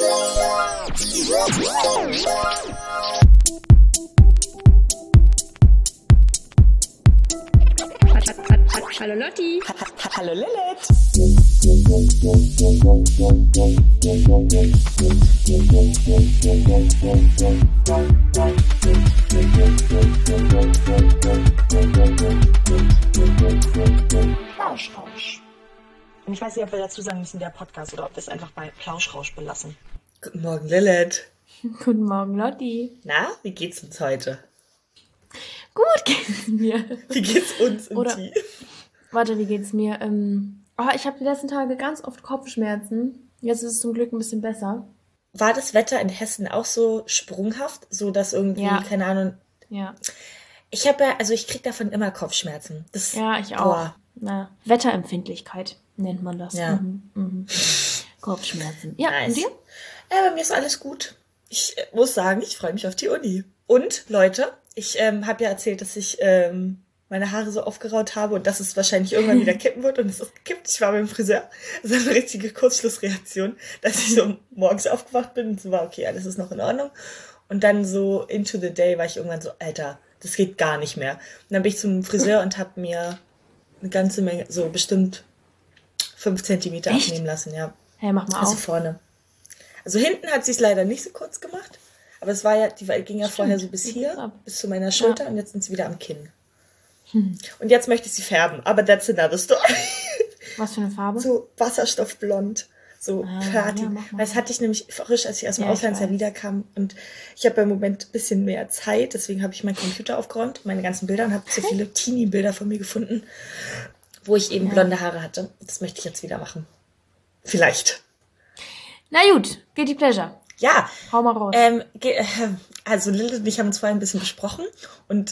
Hallo Lotti. Hallo Lilith. Plauschrausch. Und ich weiß nicht, ob wir dazu sagen müssen, der Podcast, oder ob wir es einfach bei Plauschrausch belassen. Guten Morgen, Lilith. Guten Morgen, Lotti. Na, wie geht's uns heute? Gut geht's mir. Wie geht's uns im Oder- Team? Warte, wie geht's mir? Ich habe die letzten Tage ganz oft Kopfschmerzen. Jetzt ist es zum Glück ein bisschen besser. War das Wetter in Hessen auch so sprunghaft, so dass irgendwie, Ja. keine Ahnung, Ja, ich krieg davon immer Kopfschmerzen. Das, ja, ich auch. Boah. Na, Wetterempfindlichkeit nennt man das. Ja. Kopfschmerzen. Ja, Nice. und dir? Bei mir ist alles gut. Ich muss sagen, ich freue mich auf die Uni. Und, Leute, ich habe ja erzählt, dass ich meine Haare so aufgeraut habe und dass es wahrscheinlich irgendwann wieder kippen wird, und es ist gekippt. Ich war beim Friseur. Das war eine richtige Kurzschlussreaktion, dass ich so morgens aufgewacht bin und so war, okay, alles ist noch in Ordnung. Und dann so into the day war ich irgendwann so, Alter, das geht gar nicht mehr. Und dann bin ich zum Friseur und habe mir eine ganze Menge, so bestimmt 5 Zentimeter Echt? abnehmen lassen, ja. Hey, mach mal Also auf. vorne. Also hinten hat sie es leider nicht so kurz gemacht, aber es war ja, ging ja vorher so bis Die hier, geht's ab. bis zu meiner Schulter, und jetzt sind sie wieder am Kinn. Und jetzt möchte ich sie färben, aber that's another story. Was für eine Farbe? So wasserstoffblond, so Platin. ja, mach mal. Weil das hatte ich nämlich frisch, als ich aus dem Ja, ich Auslandsjahr weiß. wiederkam, und ich habe im Moment ein bisschen mehr Zeit, deswegen habe ich meinen Computer aufgeräumt, meine ganzen Bilder, und habe so viele Teenie-Bilder von mir gefunden, wo ich eben blonde Haare hatte. Das möchte ich jetzt wieder machen. Vielleicht. Na gut, Guilty Pleasure. Ja, Hau mal raus. also Lilith und ich haben uns vorher ein bisschen besprochen, und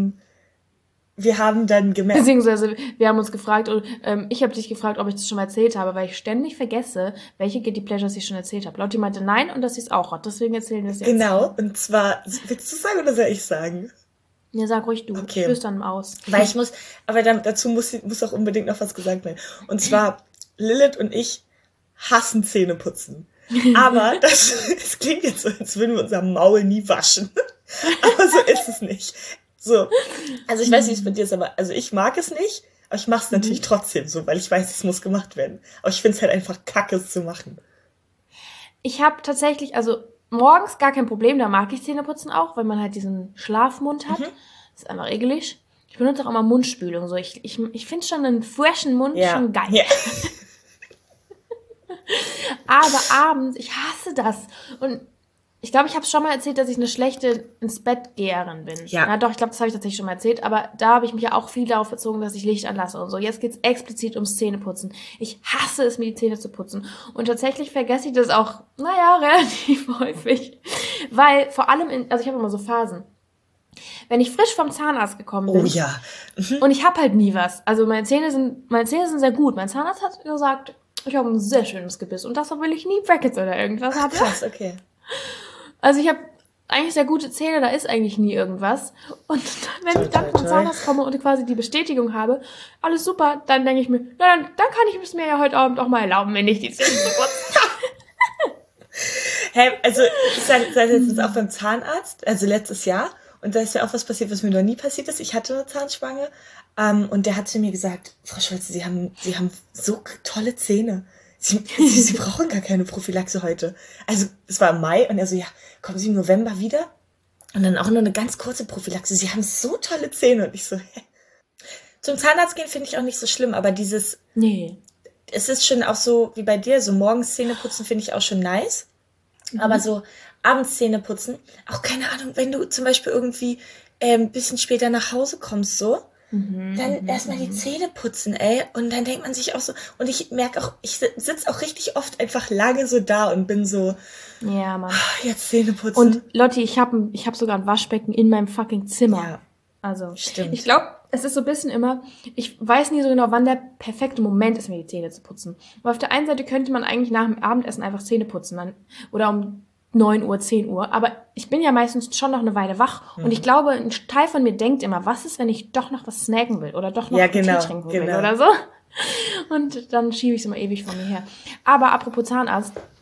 wir haben dann gemerkt, Beziehungsweise, wir haben uns gefragt, und ich habe dich gefragt, ob ich das schon mal erzählt habe, weil ich ständig vergesse, welche Guilty Pleasures ich schon erzählt habe. Lotti meinte nein und dass sie es auch hat. Deswegen erzählen wir es jetzt. genau, und zwar, willst du sagen oder soll ich sagen? Ja, sag ruhig du. Okay. Flüstern aus. Weil ich muss, aber dazu muss auch unbedingt noch was gesagt werden. Und zwar, Lilith und ich hassen Zähneputzen. Aber es klingt jetzt so, als würden wir unser Maul nie waschen. Aber so ist es nicht. So, also ich weiß nicht, wie es bei dir ist, aber also ich mag es nicht, aber ich mache es natürlich trotzdem so, weil ich weiß, es muss gemacht werden. Aber ich finde es halt einfach kacke, es zu machen. Ich habe tatsächlich, also morgens gar kein Problem, da mag ich Zähneputzen auch, weil man halt diesen Schlafmund hat. Das ist einfach ekelig. Ich benutze auch immer Mundspülung. So. Ich finde schon einen freshen Mund schon geil. Ja. Aber abends, ich hasse das. Und ich glaube, ich habe schon mal erzählt, dass ich eine schlechte ins-Bett-Geherin bin. Ja. Doch, ich glaube, das habe ich tatsächlich schon mal erzählt. Aber da habe ich mich ja auch viel darauf bezogen, dass ich Licht anlasse und so. Jetzt geht's explizit ums Zähneputzen. Ich hasse es, mir die Zähne zu putzen. Und tatsächlich vergesse ich das auch, relativ häufig. Weil vor allem, also ich habe immer so Phasen. Wenn ich frisch vom Zahnarzt gekommen bin, Oh ja. und ich habe halt nie was. Also meine Zähne sind sehr gut. Mein Zahnarzt hat gesagt, ich habe ein sehr schönes Gebiss. Und das, obwohl ich nie Brackets oder irgendwas habe. Krass, okay. Also ich habe eigentlich sehr gute Zähne, da ist eigentlich nie irgendwas. Und dann, wenn ich dann vom Zahnarzt komme und quasi die Bestätigung habe, alles super, dann denke ich mir, na, dann kann ich es mir ja heute Abend auch mal erlauben, wenn ich die Zähne so putze. Hey, also ich sage letztens auch beim Zahnarzt, also letztes Jahr, und da ist ja auch was passiert, was mir noch nie passiert ist. Ich hatte eine Zahnspange, und der hat zu mir gesagt, Frau Schulze, Sie haben so tolle Zähne. Sie brauchen gar keine Prophylaxe heute. Also es war im Mai, und er so, ja, kommen Sie im November wieder? Und dann auch nur eine ganz kurze Prophylaxe. Sie haben so tolle Zähne. Und ich so, hä? Zum Zahnarzt gehen finde ich auch nicht so schlimm, aber Nee. es ist schon auch so wie bei dir, so morgens Zähne putzen finde ich auch schon nice. Aber so abends Zähne putzen, auch keine Ahnung, wenn du zum Beispiel irgendwie ein bisschen später nach Hause kommst, so, dann erstmal die Zähne putzen, ey. Und dann denkt man sich auch so, und ich merke auch, ich sitze auch richtig oft einfach lange so da und bin so, Ja, Mann. jetzt Zähne putzen. Und Lotti, ich hab sogar ein Waschbecken in meinem fucking Zimmer. Ja. Also, Stimmt. ich glaube, es ist so ein bisschen immer, ich weiß nie so genau, wann der perfekte Moment ist, mir die Zähne zu putzen. Aber auf der einen Seite könnte man eigentlich nach dem Abendessen einfach Zähne putzen, oder um 9 Uhr, 10 Uhr. Aber ich bin ja meistens schon noch eine Weile wach. Und ich glaube, ein Teil von mir denkt immer, was ist, wenn ich doch noch was snacken will oder doch noch einen Tee trinken will oder so. Und dann schiebe ich es immer ewig von mir her. Aber apropos Zahnarzt,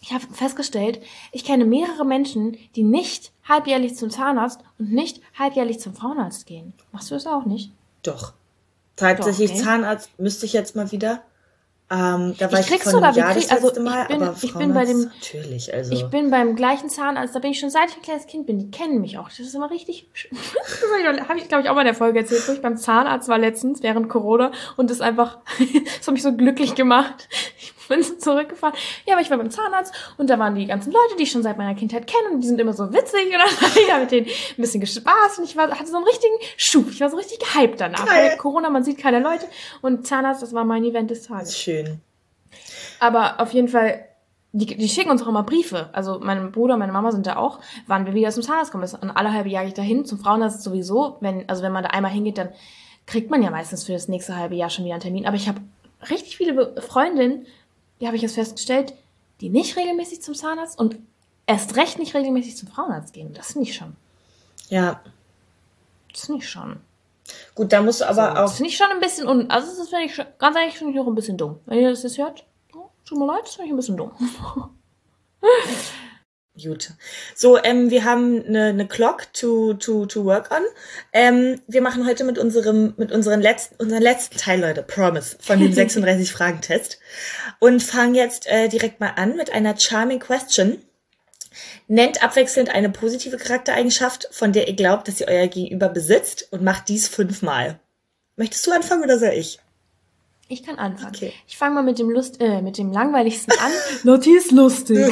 Ich habe festgestellt, ich kenne mehrere Menschen, die nicht halbjährlich zum Zahnarzt und nicht halbjährlich zum Frauenarzt gehen. Machst du das auch nicht? Doch. Tatsächlich Doch, okay. Zahnarzt müsste ich jetzt mal wieder. Da war ich krieg's vor einem sogar, Jahr das letzte Mal, aber ich bin bei dem, natürlich, also. ich bin beim gleichen Zahnarzt, da bin ich schon seit ich ein kleines Kind bin, die kennen mich auch. Das ist immer richtig, habe ich glaube ich auch mal in der Folge erzählt, wo ich beim Zahnarzt war letztens während Corona und das einfach, das hat mich so glücklich gemacht. Ich bin so zurückgefahren. Ja, aber ich war beim Zahnarzt und da waren die ganzen Leute, die ich schon seit meiner Kindheit kenne und die sind immer so witzig und dann habe ich mit denen ein bisschen gespaßt und hatte so einen richtigen Schub. Ich war so richtig gehypt danach. Weil Corona, man sieht keine Leute und Zahnarzt, das war mein Event des Tages. Schön. Aber auf jeden Fall, die schicken uns auch immer Briefe. Also mein Bruder und meine Mama sind da auch, wann wir wieder zum Zahnarzt kommen. Und alle halbe Jahr gehe ich da hin. Zum Frauenarzt sowieso. Wenn man da einmal hingeht, dann kriegt man ja meistens für das nächste halbe Jahr schon wieder einen Termin. Aber ich habe richtig viele Freundinnen, die habe ich jetzt festgestellt, die nicht regelmäßig zum Zahnarzt und erst recht nicht regelmäßig zum Frauenarzt gehen. Das finde ich schon. Ja. Das finde ich schon. Gut, da musst du aber auch... Das finde ich schon ein bisschen... Also das finde ich ganz ehrlich, finde ich auch ein bisschen dumm. Wenn ihr das jetzt hört, tut mir leid, das finde ich ein bisschen dumm. Gut. So, wir haben eine Clock to work on. Wir machen heute mit unseren letzten Teil, Leute, Promise, von dem 36-Fragen-Test. Und fangen jetzt direkt mal an mit einer charming question. Nennt abwechselnd eine positive Charaktereigenschaft, von der ihr glaubt, dass sie euer Gegenüber besitzt und macht dies 5-mal. Möchtest du anfangen oder soll ich? Ich kann anfangen. Okay. Ich fange mal mit dem langweiligsten an. Lotti ist lustig.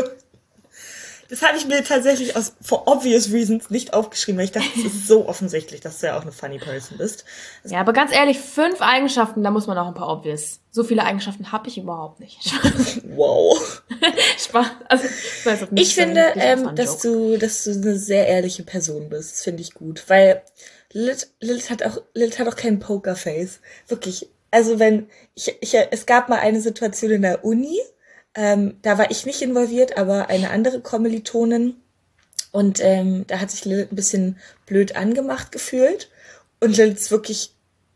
Das habe ich mir tatsächlich for obvious reasons nicht aufgeschrieben, weil ich dachte, es ist so offensichtlich, dass du ja auch eine funny person bist. Ja, aber ganz ehrlich, 5 Eigenschaften, da muss man auch ein paar obvious. So viele Eigenschaften habe ich überhaupt nicht. Wow. Spaß. Also, ich finde, dass du eine sehr ehrliche Person bist. Das finde ich gut, weil Lilith hat auch kein Pokerface. Wirklich. Also es gab mal eine Situation in der Uni, da war ich nicht involviert, aber eine andere Kommilitonin. Und da hat sich Lilith ein bisschen blöd angemacht gefühlt. Und Lilith ist wirklich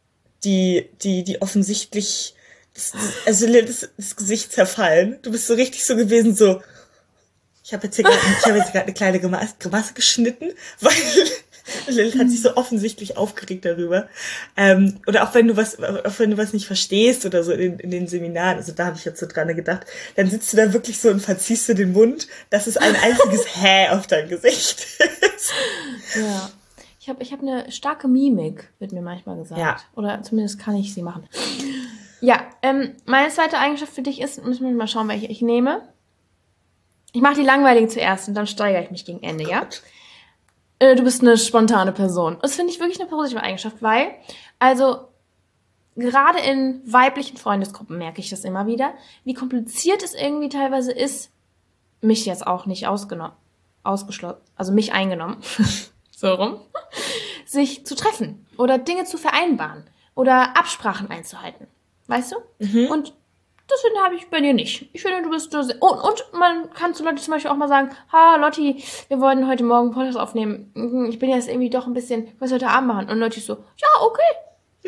die offensichtlich, also Lilith ist das Gesicht zerfallen. Du bist so richtig so gewesen, so, ich habe jetzt gerade eine kleine Grimasse geschnitten, weil Lilith hat sich so offensichtlich aufgeregt darüber. Oder auch wenn du was nicht verstehst oder so in den Seminaren, also da habe ich jetzt so dran gedacht, dann sitzt du da wirklich so und verziehst du den Mund, dass es ein einziges Hä auf dein Gesicht ist. Ja. Ich hab eine starke Mimik, wird mir manchmal gesagt. Ja. Oder zumindest kann ich sie machen. Ja, meine zweite Eigenschaft für dich ist, müssen wir mal schauen, welche ich nehme. Ich mache die langweiligen zuerst und dann steigere ich mich gegen Ende, ja? Du bist eine spontane Person. Das finde ich wirklich eine positive Eigenschaft, weil, also, gerade in weiblichen Freundesgruppen merke ich das immer wieder, wie kompliziert es irgendwie teilweise ist, mich jetzt auch nicht ausgeschlossen, also mich eingenommen, so rum, sich zu treffen oder Dinge zu vereinbaren oder Absprachen einzuhalten. Weißt du? Mhm. Und das finde habe ich bei dir nicht. Ich finde, du bist so sehr... Und man kann zu Lotti zum Beispiel auch mal sagen, Lotti, wir wollten heute Morgen einen Podcast aufnehmen. Ich bin jetzt irgendwie doch ein bisschen... Was heute Abend machen? Und Lotti ist so, ja, okay.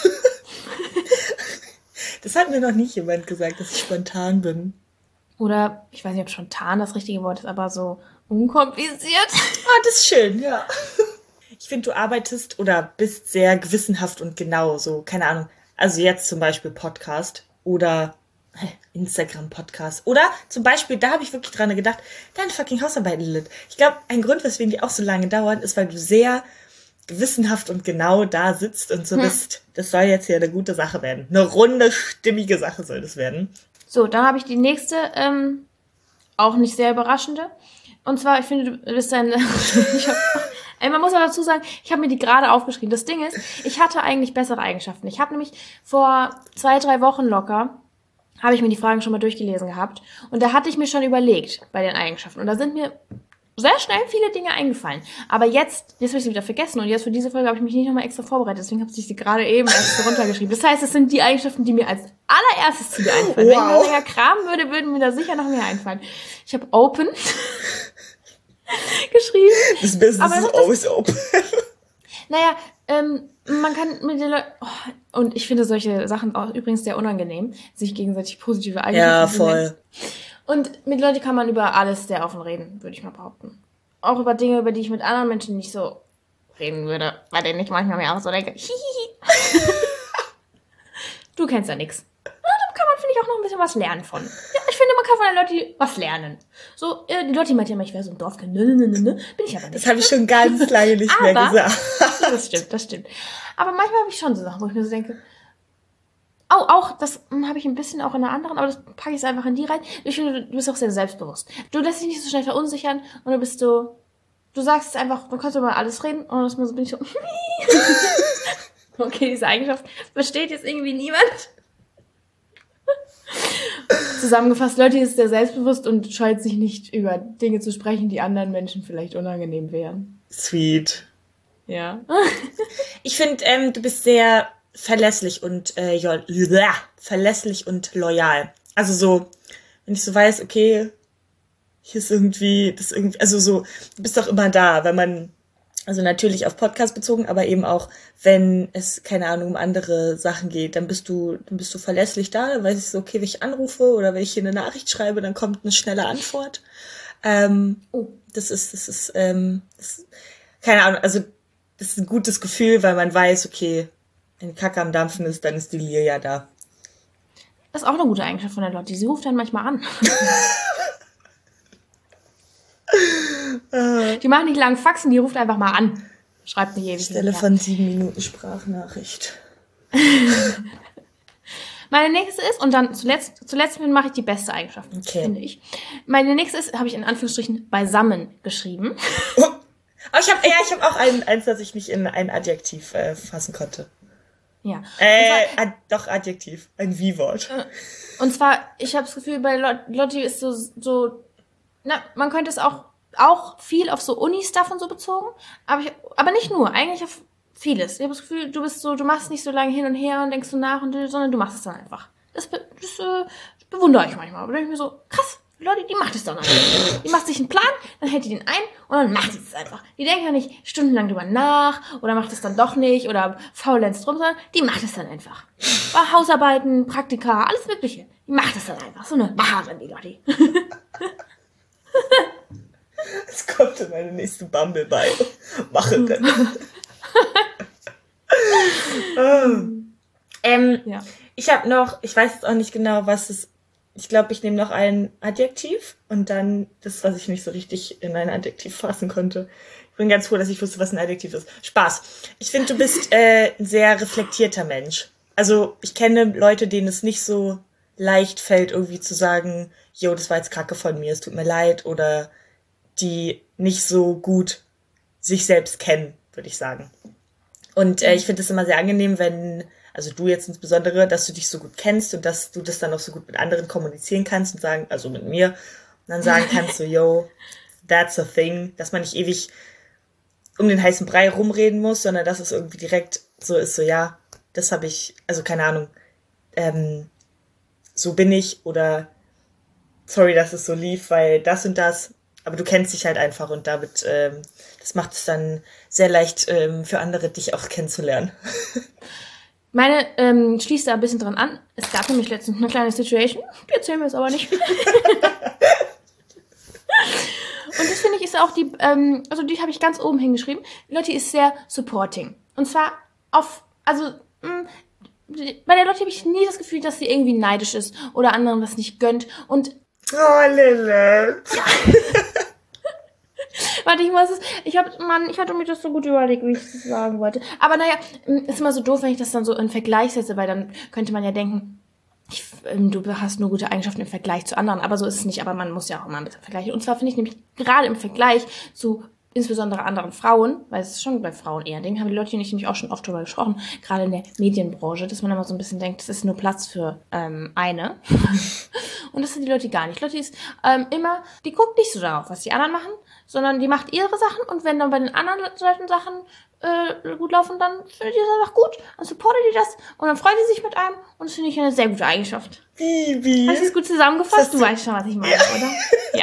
Das hat mir noch nie jemand gesagt, dass ich spontan bin. Oder, ich weiß nicht, ob spontan das richtige Wort ist, aber so unkompliziert. Das ist schön, ja. Ich finde, du arbeitest oder bist sehr gewissenhaft und genau, so, keine Ahnung. Also jetzt zum Beispiel Podcast oder Instagram-Podcast. Oder zum Beispiel, da habe ich wirklich dran gedacht, deine fucking Hausarbeit, Lilith. Ich glaube, ein Grund, weswegen die auch so lange dauern, ist, weil du sehr gewissenhaft und genau da sitzt und so bist. Das soll jetzt hier eine gute Sache werden. Eine runde, stimmige Sache soll das werden. So, dann habe ich die nächste, auch nicht sehr überraschende. Und zwar, ich finde, du bist man muss aber dazu sagen, ich habe mir die gerade aufgeschrieben. Das Ding ist, ich hatte eigentlich bessere Eigenschaften. Ich habe nämlich vor 2-3 Wochen locker, habe ich mir die Fragen schon mal durchgelesen gehabt. Und da hatte ich mir schon überlegt bei den Eigenschaften. Und da sind mir sehr schnell viele Dinge eingefallen. Aber jetzt habe ich sie wieder vergessen. Und jetzt für diese Folge habe ich mich nicht nochmal extra vorbereitet. Deswegen habe ich sie gerade eben erst so runtergeschrieben. Das heißt, es sind die Eigenschaften, die mir als allererstes zu dir einfallen. Wow. Wenn ich noch länger kramen würde, würden mir da sicher noch mehr einfallen. Ich habe Open geschrieben. Das Business is always open. Naja, man kann mit den Leuten... Oh, und ich finde solche Sachen auch übrigens sehr unangenehm, sich gegenseitig positive Eigenschaften zu nennen. Ja, voll. Und mit Leuten kann man über alles sehr offen reden, würde ich mal behaupten. Auch über Dinge, über die ich mit anderen Menschen nicht so reden würde, bei denen ich manchmal mir auch so denke, hihihi. Du kennst ja nix. Da kann man, finde ich, auch noch ein bisschen was lernen von. Ja, ich finde, man kann von den Leuten was lernen. So, die Leute meint ja immer, ich wäre so ein Dorfkind. Bin ich aber nicht. Das habe ich schon ganz lange nicht mehr gesagt. Das stimmt. Aber manchmal habe ich schon so Sachen, wo ich mir so denke, auch, das habe ich ein bisschen auch in einer anderen, aber das packe ich einfach in die rein. Ich finde, du bist auch sehr selbstbewusst. Du lässt dich nicht so schnell verunsichern und du bist so, du sagst es einfach, du kannst über alles reden und das bin ich so, okay, diese Eigenschaft versteht jetzt irgendwie niemand. Zusammengefasst, Leute ist sehr selbstbewusst und scheut sich nicht über Dinge zu sprechen, die anderen Menschen vielleicht unangenehm wären. Sweet. Ja. Ich finde, du bist sehr verlässlich und loyal. Also so, wenn ich so weiß, okay, hier ist irgendwie, also so, du bist doch immer da, wenn man, also natürlich auf Podcast bezogen, aber eben auch, wenn es, keine Ahnung, um andere Sachen geht, dann bist du verlässlich da, dann weiß ich so, okay, wenn ich anrufe oder wenn ich hier eine Nachricht schreibe, dann kommt eine schnelle Antwort. Das ist, keine Ahnung, also das ist ein gutes Gefühl, weil man weiß, okay, wenn die Kacke am Dampfen ist, dann ist die Lilia da. Das ist auch eine gute Eigenschaft von der Lotti. Sie ruft dann manchmal an. Die macht nicht lang Faxen, die ruft einfach mal an. Schreibt nicht ewig. Stelle von 7 Minuten Sprachnachricht. Meine nächste ist, und dann zuletzt mache ich die beste Eigenschaft, finde ich. Meine nächste ist, habe ich in Anführungsstrichen beisammen geschrieben. Aber ich habe auch eins, das ich nicht in ein Adjektiv fassen konnte. Ja. Doch Adjektiv, ein Wie-Wort. Und zwar, ich habe das Gefühl, bei Lotti ist so, man könnte es auch viel auf so Uni-Stuff und so bezogen, aber nicht nur, eigentlich auf vieles. Ich habe das Gefühl, du machst nicht so lange hin und her und denkst so nach, sondern du machst es dann einfach. Das bewundere ich manchmal. Aber da denke ich mir so, krass, Leute, die macht es dann einfach. Die macht sich einen Plan, dann hält die den ein und dann macht sie es einfach. Die denkt ja nicht stundenlang drüber nach oder macht es dann doch nicht oder faulenzt drum, sondern die macht es dann einfach. Bei Hausarbeiten, Praktika, alles Mögliche. Die macht es dann einfach. So eine Macherin, die Lotti. Es kommt in meine nächste Bumble bei. Macherin. Ja. Ich habe noch, ich weiß jetzt auch nicht genau, was es. Ich glaube, ich nehme noch ein Adjektiv und dann das, was ich nicht so richtig in ein Adjektiv fassen konnte. Ich bin ganz froh, dass ich wusste, was ein Adjektiv ist. Spaß. Ich finde, du bist ein sehr reflektierter Mensch. Also ich kenne Leute, denen es nicht so leicht fällt, irgendwie zu sagen, jo, das war jetzt Kacke von mir, es tut mir leid, oder die nicht so gut sich selbst kennen, würde ich sagen. Und ich finde es immer sehr angenehm, wenn, also du jetzt insbesondere, dass du dich so gut kennst und dass du das dann auch so gut mit anderen kommunizieren kannst und sagen, also mit mir, und dann sagen kannst so, yo, that's a thing, dass man nicht ewig um den heißen Brei rumreden muss, sondern dass es irgendwie direkt so ist, so ja, das habe ich, also keine Ahnung, so bin ich oder sorry, dass es so lief, weil das und das, aber du kennst dich halt einfach und damit, das macht es dann sehr leicht für andere, dich auch kennenzulernen. Meine schließt da ein bisschen dran an. Es gab nämlich letztens eine kleine Situation, die erzählen wir es aber nicht. Und das finde ich ist auch die, also die habe ich ganz oben hingeschrieben. Lotti ist sehr supporting. Und zwar bei der Lotti habe ich nie das Gefühl, dass sie irgendwie neidisch ist oder anderen was nicht gönnt. Und oh, Lilith. Ja. Warte, ich hatte mir das so gut überlegt, wie ich das sagen wollte. Aber naja, ist immer so doof, wenn ich das dann so in Vergleich setze, weil dann könnte man ja denken, du hast nur gute Eigenschaften im Vergleich zu anderen, aber so ist es nicht. Aber man muss ja auch immer ein bisschen vergleichen. Und zwar finde ich nämlich gerade im Vergleich zu insbesondere anderen Frauen, weil es ist schon bei Frauen eher ein Ding, haben die Leute nicht nämlich auch schon oft drüber gesprochen, gerade in der Medienbranche, dass man immer so ein bisschen denkt, das ist nur Platz für eine. Und das sind die Leute gar nicht. Lotti ist immer, die guckt nicht so darauf, was die anderen machen, sondern die macht ihre Sachen und wenn dann bei den anderen Leuten Sachen gut laufen, dann findet die das einfach gut, dann supportet die das und dann freut die sich mit einem und das finde ich eine sehr gute Eigenschaft. Bibi. Hast du das gut zusammengefasst? Du weißt schon, was ich meine, ja. Oder? Ja.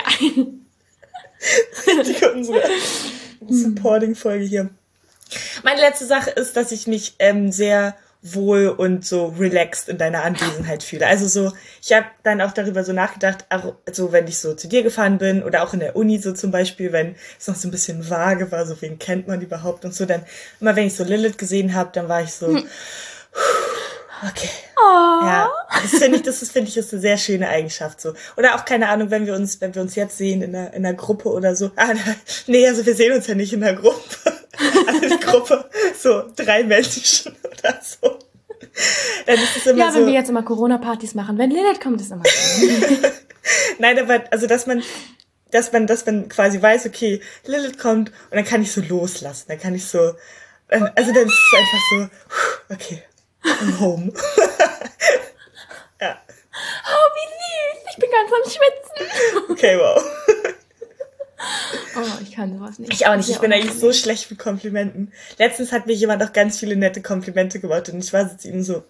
Unsere Supporting-Folge hier. Meine letzte Sache ist, dass ich mich sehr wohl und so relaxed in deiner Anwesenheit fühle. Also so, ich habe dann auch darüber so nachgedacht, auch so, wenn ich so zu dir gefahren bin oder auch in der Uni so zum Beispiel, wenn es noch so ein bisschen vage war, so wen kennt man überhaupt und so, dann immer wenn ich so Lilith gesehen habe, dann war ich so, okay. Oh. Ja, das finde ich ist eine sehr schöne Eigenschaft so. Oder auch, keine Ahnung, wenn wir uns jetzt sehen in einer Gruppe oder so. Nee, also wir sehen uns ja nicht in einer Gruppe. Also eine Gruppe, so 3 Menschen oder so. Dann ist es immer ja, so. wenn wir jetzt immer Corona-Partys machen, wenn Lilith kommt, ist immer so. Nein, aber, also, dass man quasi weiß, okay, Lilith kommt und dann kann ich so loslassen. Dann kann ich so, also dann ist es einfach so, okay, I'm home. Ja. Oh, wie süß. Ich bin ganz am Schwitzen. Okay, wow. Oh, ich kann sowas nicht. Ich auch nicht. Ich bin eigentlich so schlecht mit Komplimenten. Letztens hat mir jemand auch ganz viele nette Komplimente gemacht und ich war zu ihm so,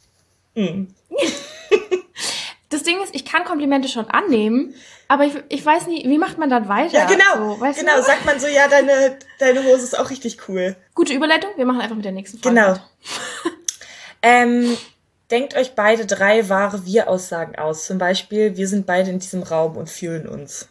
Das Ding ist, ich kann Komplimente schon annehmen, aber ich weiß nie, wie macht man dann weiter? Ja, genau. So, weißt genau, du? sagt man so, ja, deine Hose ist auch richtig cool. Gute Überleitung, wir machen einfach mit der nächsten Frage. Genau. weiter. Denkt euch beide 3 wahre Wir-Aussagen aus. Zum Beispiel, wir sind beide in diesem Raum und fühlen uns.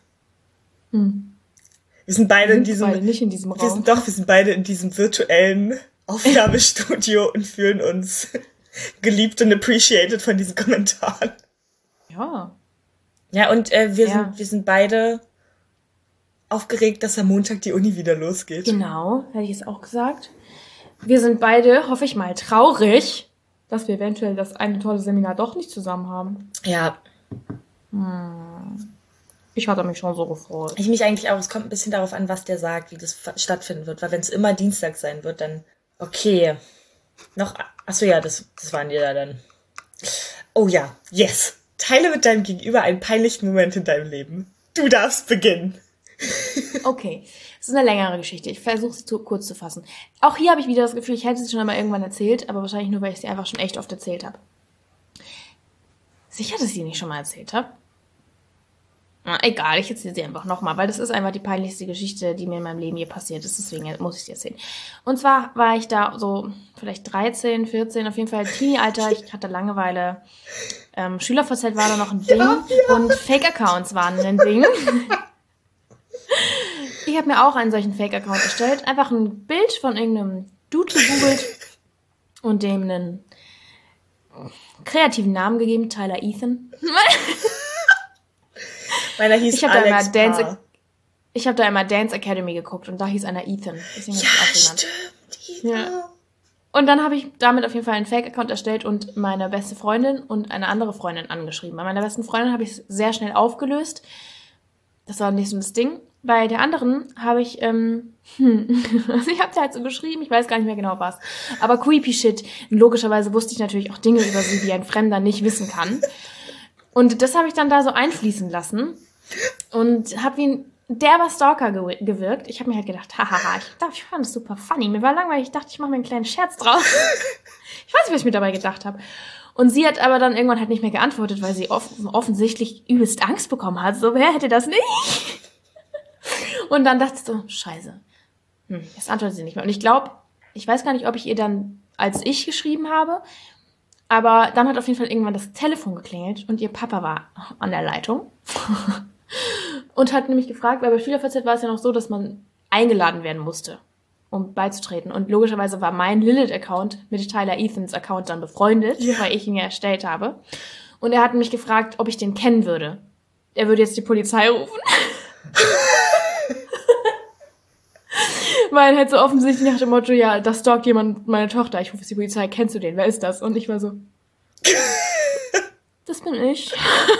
Wir sind beide in diesem... Beide nicht in diesem Raum. Wir sind beide in diesem virtuellen Aufnahmestudio und fühlen uns geliebt und appreciated von diesen Kommentaren. Ja. Ja, und wir sind beide aufgeregt, dass am Montag die Uni wieder losgeht. Genau, hätte ich es auch gesagt. Wir sind beide, hoffe ich mal, traurig, dass wir eventuell das eine tolle Seminar doch nicht zusammen haben. Ja. Ich hatte mich schon so gefreut. Ich mich eigentlich auch. Es kommt ein bisschen darauf an, was der sagt, wie das stattfinden wird. Weil wenn es immer Dienstag sein wird, dann okay. Achso, ja, das waren die da dann. Oh ja, yes. Teile mit deinem Gegenüber einen peinlichen Moment in deinem Leben. Du darfst beginnen. Okay, es ist eine längere Geschichte. Ich versuche sie kurz zu fassen. Auch hier habe ich wieder das Gefühl, ich hätte sie schon einmal irgendwann erzählt, aber wahrscheinlich nur, weil ich sie einfach schon echt oft erzählt habe. Sicher, dass ich sie nicht schon mal erzählt habe? Na, egal, ich erzähle sie einfach nochmal, weil das ist einfach die peinlichste Geschichte, die mir in meinem Leben je passiert ist. Deswegen muss ich sie erzählen. Und zwar war ich da so vielleicht 13, 14, auf jeden Fall Teenie-Alter. Ich hatte Langeweile. SchülerVZ war da noch ein Ding und Fake-Accounts waren ein Ding. Ich habe mir auch einen solchen Fake-Account erstellt. Einfach ein Bild von irgendeinem Dude gegoogelt und dem einen kreativen Namen gegeben, Tyler Ethan. Meiner hieß Ich habe da immer Alex Dance Academy geguckt und da hieß einer Ethan. Deswegen Ja, hab ich auch genannt. stimmt. Ja. Und dann habe ich damit auf jeden Fall einen Fake-Account erstellt und meine beste Freundin und eine andere Freundin angeschrieben. Bei meiner besten Freundin habe ich es sehr schnell aufgelöst. Das war nicht so das Ding. Bei der anderen habe ich, also ich habe sie halt so geschrieben, ich weiß gar nicht mehr genau was. Aber creepy shit. Logischerweise wusste ich natürlich auch Dinge über sie, die ein Fremder nicht wissen kann. Und das habe ich dann da so einfließen lassen und habe wie ein derber Stalker gewirkt. Ich habe mir halt gedacht, hahaha, ich fand das super funny. Mir war langweilig, ich dachte, ich mache mir einen kleinen Scherz draus. Ich weiß nicht, was ich mir dabei gedacht habe. Und sie hat aber dann irgendwann halt nicht mehr geantwortet, weil sie offensichtlich übelst Angst bekommen hat. So, wer hätte das nicht? Und dann dachte ich so, scheiße. Jetzt antwortet sie nicht mehr. Und ich weiß gar nicht, ob ich ihr dann als ich geschrieben habe, aber dann hat auf jeden Fall irgendwann das Telefon geklingelt und ihr Papa war an der Leitung und hat nämlich gefragt, weil bei SchülerVZ war es ja noch so, dass man eingeladen werden musste, um beizutreten. Und logischerweise war mein Lilith-Account mit Tyler Ethans Account dann befreundet, weil ich ihn ja erstellt habe. Und er hat mich gefragt, ob ich den kennen würde. Er würde jetzt die Polizei rufen. Weil halt so offensichtlich nach dem Motto, ja, das stalkt jemand meine Tochter, ich rufe jetzt die Polizei, kennst du den, wer ist das? Und ich war so, das bin ich.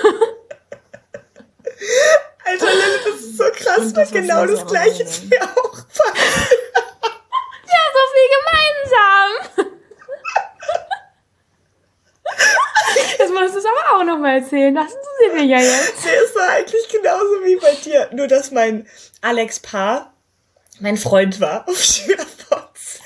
Alter, Lilith, das ist so krass, weil genau das Gleiche ist mir auch passiert. Ja, so viel gemeinsam. Jetzt musst du es aber auch nochmal erzählen, das interessiert mich ja jetzt. Nee, es war eigentlich genauso wie bei dir, nur dass mein Alex Paar mein Freund war auf SchülerVZ.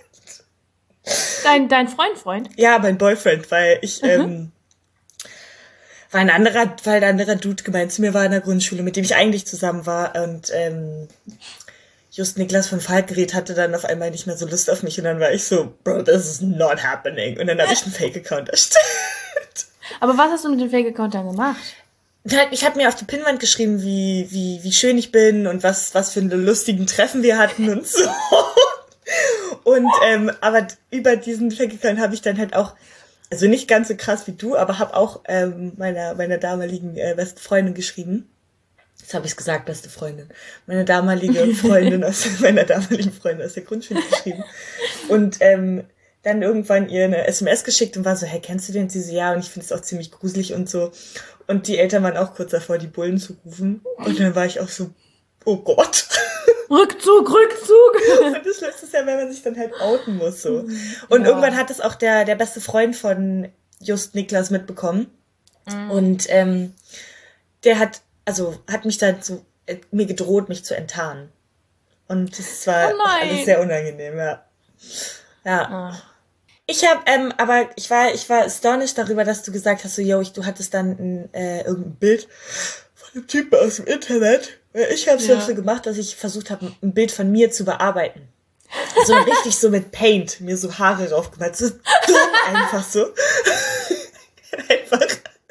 Dein Freund? Ja, mein Boyfriend, weil ich, weil ein anderer Dude gemeint zu mir war in der Grundschule, mit dem ich eigentlich zusammen war und, Just Niklas von Falkgeriet hatte dann auf einmal nicht mehr so Lust auf mich und dann war ich so, Bro, this is not happening. Und dann habe ich einen Fake-Account erstellt. Aber was hast du mit dem Fake-Account dann gemacht? Ich habe mir auf die Pinnwand geschrieben, wie schön ich bin und was für eine lustigen Treffen wir hatten und so. Und aber über diesen Fake-Account habe ich dann halt auch, also nicht ganz so krass wie du, aber habe auch meiner damaligen besten Freundin geschrieben. Jetzt habe ich es gesagt, beste Freundin. Meine damalige Freundin meiner damaligen Freundin aus der Grundschule geschrieben. Und dann irgendwann ihr eine SMS geschickt und war so, hey, kennst du den? Sie so, ja, und ich finde es auch ziemlich gruselig und so. Und die Eltern waren auch kurz davor, die Bullen zu rufen. Und dann war ich auch so, oh Gott. Rückzug! Und das Letzte ist ja, wenn man sich dann halt outen muss, so. Und irgendwann hat es auch der beste Freund von Just Niklas mitbekommen. Und der hat mich dann so, mir gedroht, mich zu enttarnen. Und das war alles sehr unangenehm, ja. Ja. Ich habe, aber ich war astonished darüber, dass du gesagt hast, so, yo, du hattest dann irgendein Bild von einem Typen aus dem Internet. Ich habe es ja so gemacht, dass ich versucht habe, ein Bild von mir zu bearbeiten. So richtig so mit Paint, mir so Haare raufgemalt, so dumm einfach so. Einfach.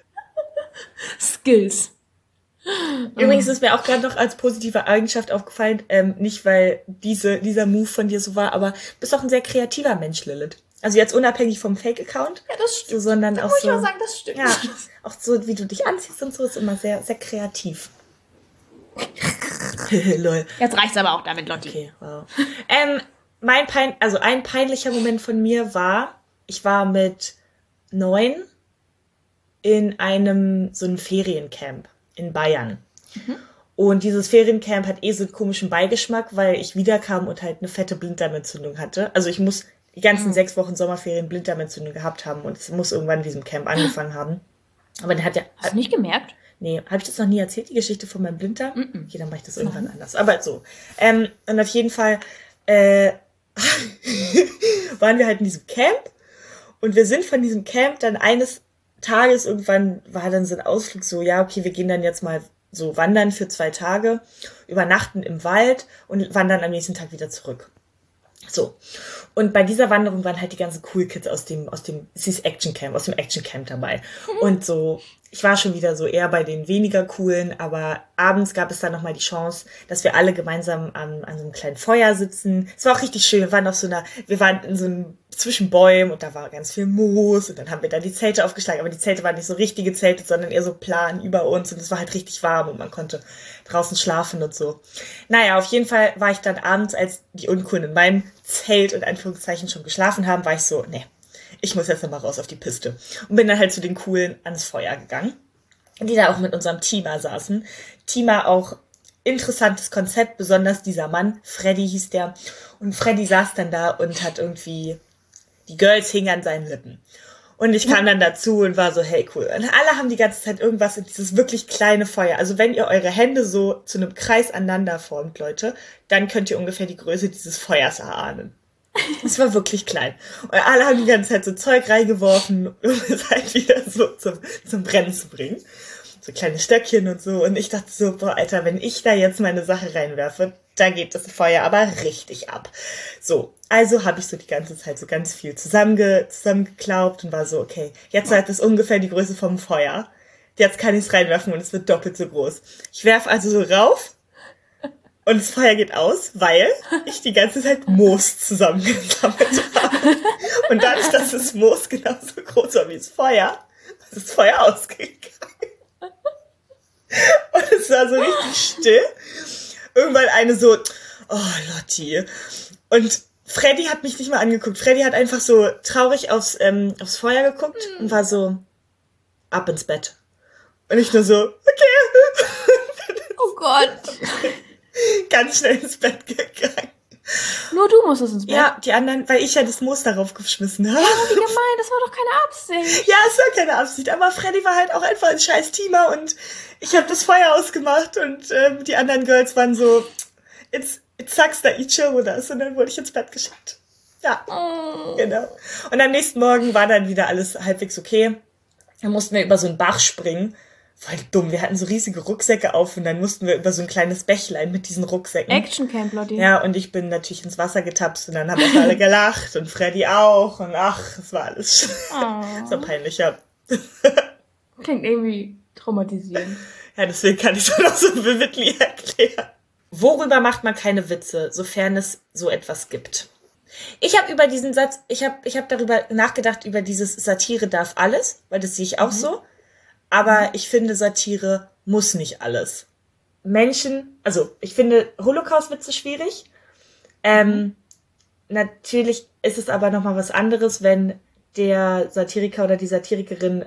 Skills. Übrigens ist mir auch gerade noch als positive Eigenschaft aufgefallen, nicht weil dieser Move von dir so war, aber du bist auch ein sehr kreativer Mensch, Lilith. Also jetzt unabhängig vom Fake-Account. Ja, das stimmt. Sondern da auch muss so. Ich mal sagen, das stimmt. Ja, auch so, wie du dich anziehst und so, ist immer sehr, sehr kreativ. Lol. Jetzt reicht's aber auch damit, Lotti. Okay, wow. Ein peinlicher Moment von mir war, ich war mit 9 in so einem Feriencamp in Bayern. Und dieses Feriencamp hat so einen komischen Beigeschmack, weil ich wiederkam und halt eine fette Blinddarmentzündung hatte. Also ich muss die ganzen 6 Wochen Sommerferien Blinddarmentzündung gehabt haben und es muss irgendwann in diesem Camp angefangen haben. Aber der hat ja... Hast du nicht gemerkt? Nee, habe ich das noch nie erzählt, die Geschichte von meinem Blinddarm? Okay, dann mache ich das irgendwann anders. Aber so. Und auf jeden Fall waren wir halt in diesem Camp und wir sind von diesem Camp dann eines Tages, irgendwann war dann so ein Ausflug so, ja, okay, wir gehen dann jetzt mal so wandern für 2 Tage, übernachten im Wald und wandern am nächsten Tag wieder zurück. So. Und bei dieser Wanderung waren halt die ganzen Cool Kids aus dem Action Camp dabei. Und so, ich war schon wieder so eher bei den weniger coolen, aber abends gab es dann nochmal die Chance, dass wir alle gemeinsam an so einem kleinen Feuer sitzen. Es war auch richtig schön. Wir waren in so einem zwischen Bäumen und da war ganz viel Moos und dann haben wir da die Zelte aufgeschlagen, aber die Zelte waren nicht so richtige Zelte, sondern eher so plan über uns und es war halt richtig warm und man konnte draußen schlafen und so. Naja, auf jeden Fall war ich dann abends, als die Uncoolen in meinem Zelt und Anführungszeichen schon geschlafen haben, war ich so, nee, ich muss jetzt nochmal raus auf die Piste. Und bin dann halt zu den Coolen ans Feuer gegangen, die da auch mit unserem Tima saßen. Tima auch interessantes Konzept, besonders dieser Mann, Freddy hieß der. Und Freddy saß dann da und hat irgendwie, die Girls hingen an seinen Lippen. Und ich kam dann dazu und war so, hey, cool. Und alle haben die ganze Zeit irgendwas in dieses wirklich kleine Feuer. Also wenn ihr eure Hände so zu einem Kreis aneinander formt, Leute, dann könnt ihr ungefähr die Größe dieses Feuers erahnen. Es war wirklich klein. Und alle haben die ganze Zeit so Zeug reingeworfen, um es halt wieder so zum Brennen zu bringen. So kleine Stöckchen und so. Und ich dachte so, boah, Alter, wenn ich da jetzt meine Sache reinwerfe, da geht das Feuer aber richtig ab. So, also habe ich so die ganze Zeit so ganz viel zusammengeklaubt und war so, okay, jetzt hat es ungefähr die Größe vom Feuer. Jetzt kann ich es reinwerfen und es wird doppelt so groß. Ich werfe also so rauf und das Feuer geht aus, weil ich die ganze Zeit Moos zusammengesammelt habe. Und dadurch, dass das Moos genauso groß war wie das Feuer, ist das Feuer ausgegangen. Und es war so richtig still. Irgendwann eine so, oh, Lotti. Und Freddy hat mich nicht mal angeguckt. Freddy hat einfach so traurig aufs Feuer geguckt und war so, ab ins Bett. Und ich nur so, okay. Oh Gott. Ganz schnell ins Bett gegangen. Nur du musstest ins Bett? Ja, die anderen, weil ich ja das Moos darauf geschmissen habe. Ja, wie gemein, das war doch keine Absicht. Ja, es war keine Absicht, aber Freddy war halt auch einfach ein scheiß Teamer und ich habe das Feuer ausgemacht und die anderen Girls waren so, it sucks that you chill with us und dann wurde ich ins Bett geschickt. Ja, genau. Und am nächsten Morgen war dann wieder alles halbwegs okay. Dann mussten wir über so einen Bach springen, voll dumm. Wir hatten so riesige Rucksäcke auf und dann mussten wir über so ein kleines Bächlein mit diesen Rucksäcken. Actioncamp, Leute. Ja, und ich bin natürlich ins Wasser getapst und dann haben wir alle gelacht und Freddy auch und ach, es war alles so peinlich, ja. Klingt irgendwie traumatisierend. Ja, deswegen kann ich es auch noch so bildlich erklären. Worüber macht man keine Witze, sofern es so etwas gibt? Ich habe über diesen Satz, ich hab darüber nachgedacht, über dieses Satire darf alles, weil das sehe ich auch so. Aber ich finde, Satire muss nicht alles. Menschen, also ich finde Holocaust-Witze schwierig. Natürlich ist es aber nochmal was anderes, wenn der Satiriker oder die Satirikerin